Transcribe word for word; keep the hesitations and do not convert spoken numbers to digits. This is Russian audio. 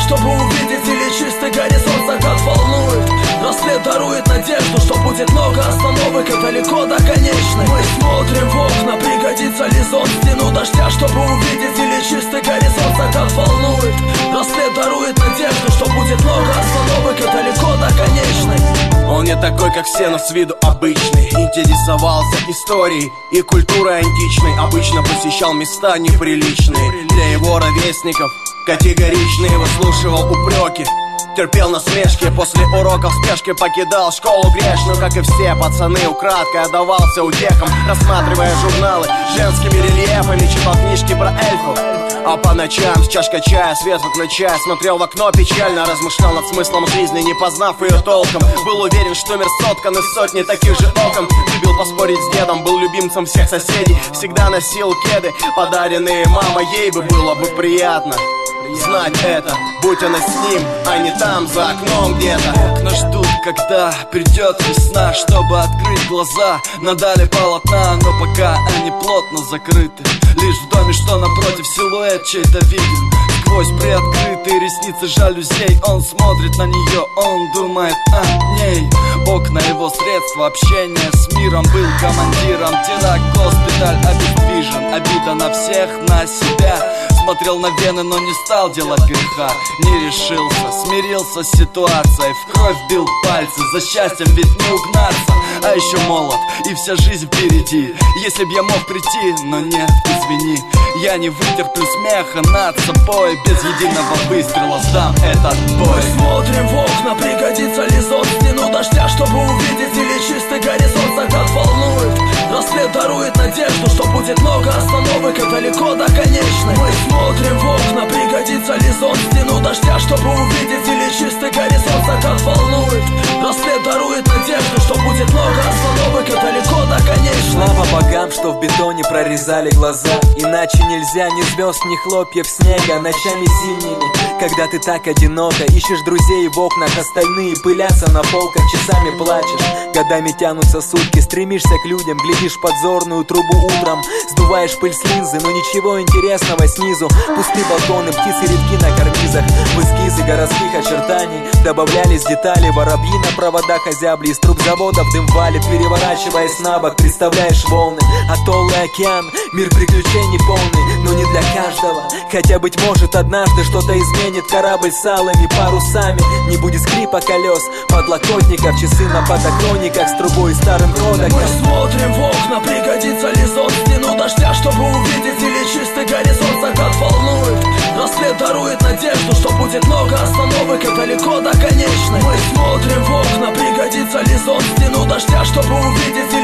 чтобы увидеть, или чистый горизонт закат волнует. Рассвет дарует надежду, что будет много остановок и далеко до конечной. Мы смотрим в окна, пригодится ли зонт в стену дождя, чтобы увидеть, или чистый горизонт закат волнует. Рассвет дарует надежду, что будет много остановок и далеко до конечной. Он не такой, как все, но с виду обычный. Интересовался историей и культурой античной. Обычно посещал места неприличные для его ровесников, категоричные. Выслушивал упреки, терпел насмешки. После уроков в спешке покидал школу грешную. Как и все пацаны, украдкой отдавался утехам, рассматривая журналы с женскими рельефами. Читал книжки про эльфов, а по ночам с чашкой чая, свет выключая, смотрел в окно печально, размышлял над смыслом жизни, не познав ее толком. Был уверен, что мир соткан из сотни таких же окон. Любил поспорить с дедом, был любимцем всех соседей. Всегда носил кеды, подаренные мамой. Ей бы было бы приятно знать это, будь она с ним, а не там за окном где-то. Окна ждут, когда придет весна, чтобы открыть глаза на дали полотна. Но пока они плотно закрыты, лишь в доме, что напротив, силуэт чей-то виден. Сквозь приоткрытые ресницы жалюзей он смотрит на нее, он думает о ней. Окна его средства общения с миром. Был командиром, теракт, госпиталь обездвижен. Обида на всех, на себя. Смотрел на вены, но не стал делать греха. Не решился, смирился с ситуацией. В кровь бил пальцы, за счастьем ведь не угнаться. А еще молод, и вся жизнь впереди. Если б я мог прийти, но нет, извини. Я не вытерплю смеха над собой. Без единого выстрела сдам этот бой. Мы смотрим в окна, пригодится ли зонт в стену дождя, чтобы увидеть, или чистый горизонт закат волнует. Рассвет дарует надежду, что будет много остановок и далеко до конечной. Мы смотрим в окна, пригодится ли зонт в стену дождя, чтобы увидеть, или чистый горизонт закат волнует. Рассвет дарует надежду, что будет много остановок и далеко до конечной. Слава богам, что в бетоне прорезали глаза. Иначе нельзя ни звезд, ни хлопьев снега. Ночами зимними, когда ты так одиноко, ищешь друзей в окнах, остальные пылятся на полках. Часами плачешь, годами тянутся сутки. Стремишься к людям, глядишь в подзорную трубу утром. Сдуваешь пыль с линзы, но ничего интересного снизу. Пустые балконы, птицы редки на карнизах. В эскизы городских очертаний добавлялись детали. Воробьи на проводах озябли, из труб заводов дым валит. Переворачиваясь на бок, представляешь волны. Атолл и океан, мир приключений полный. Но не для каждого, хотя быть может однажды что-то изменит корабль с алыми парусами. Не будет скрипа колес, подлокотников, часы на подоконниках с трубой и старым ходом. Мы смотрим в окна, пригодится ли зонт в стену дождя, чтобы увидеть, или чистый горизонт закат волнует. Рассвет дарует надежду, что будет много остановок и далеко до конечной. Мы смотрим в окна, пригодится ли зонт в стену дождя, чтобы увидеть,